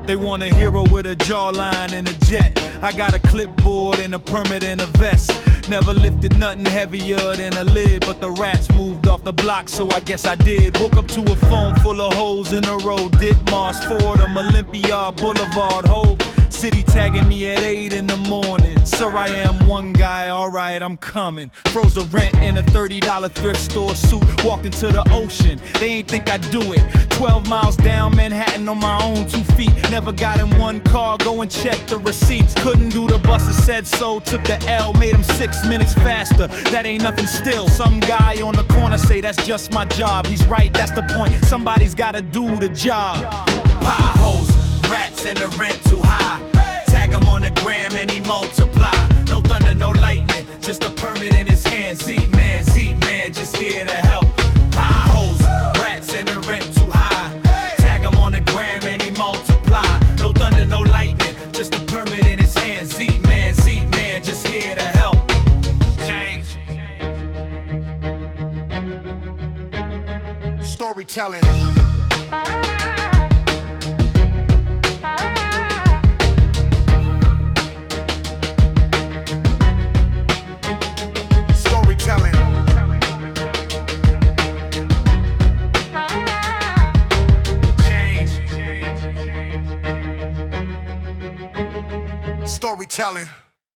They want a hero with a jawline and a jet. I got a clipboard and a permit and a vest. Never lifted nothing heavier than a lid, but the rats moved off the block, so I guess I did. Woke up to a phone full of holes in a row. Ditmars, Fordham, Olympia, Boulevard, Hope City tagging me at 8 in the morning. Sir, I am one guy, alright, I'm coming. Froze the rent in a $30 thrift store suit. Walked into the ocean, they ain't think I'd do it. 12 miles down Manhattan on my own 2 feet. Never got in one car, go and check the receipts. Couldn't do the buses, said so, took the L. Made them 6 minutes faster, that ain't nothing still. Some guy on the corner say that's just my job. He's right, that's the point, somebody's gotta do the job. Potholes, rats and the rent too high. Tag him on the gram and he multiply. No thunder, no lightning, just a permit in his hand. Z-Man, just here to help. Potholes, rats and the rent too high. Tag him on the gram and he multiply. No thunder, no lightning, just a permit in his hand. Z-Man, just here to help. Change. Storytelling. Storytelling.